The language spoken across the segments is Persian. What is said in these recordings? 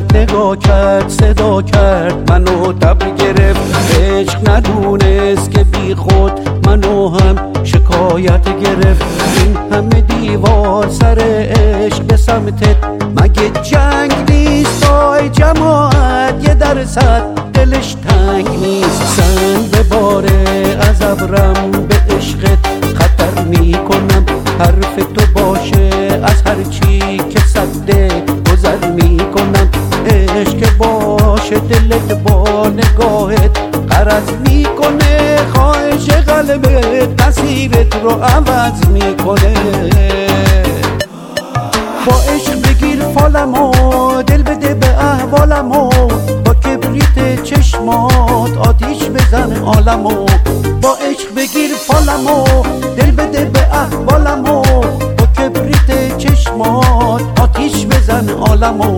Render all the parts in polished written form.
کرد نگاه کرد صدا کرد منو تب گرفت، عشق ندونست که بی خود منو هم شکایت گرفت. این همه دیوار سر عشق به سمتت، مگه جنگ نیست؟ آی جماعت یه درصد دلش تنگ نیست. سنگ بباره از ابرم به عشقت خطر میکنم، حرف تو باشه از هر چی که صده گذر میکنم. عشق باشه دلت با نگاهت غرض میکنه، خواهش قلبت مسیرت رو عوض میکنه. با عشق بگیر فالمو، دل بده به احوالمو، با کبریت چشمات آتیش بزن عالمو. با عشق بگیر فالمو، دل بده به احوالمو، با کبریت چشمات آتیش بزن عالمو.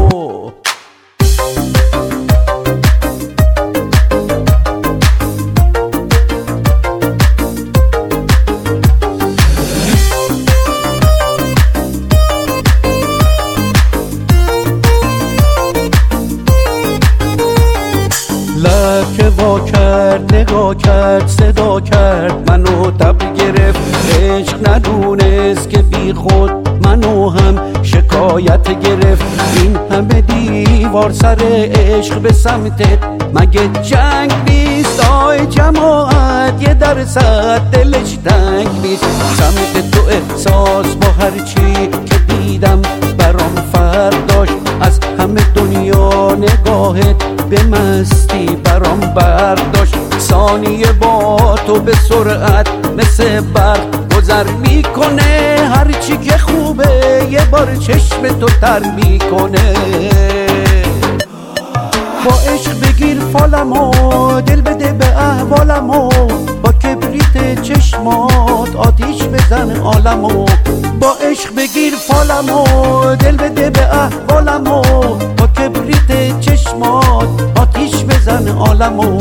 لب که وا کرد نگاه کرد صدا کرد منو تب گرفت، عشق ندونست که بی خود منو هم شکایت گرفت. این همه دیوار سر عشق به سمتت، مگه جنگ نیست؟ آی جماعت یه درصد دلش تنگ نیست. سمت تو احساس با هر چی که دیدم برام فرق داشت، از همه دنیا نگاهت به مستی برام برداشت. ثانیه با تو به سرعت مثل برق گذر میکنه، هرچی که خوبه یه بار چشم تو تر میکنه. با عشق بگیر فالمو، دل بده به احوالمو، با کبریت چشمات آتیش بزن عالمو. با عشق بگیر فالمو، دل بده به احوالمو، با کبریت چشمات آتیش بزن عالمو.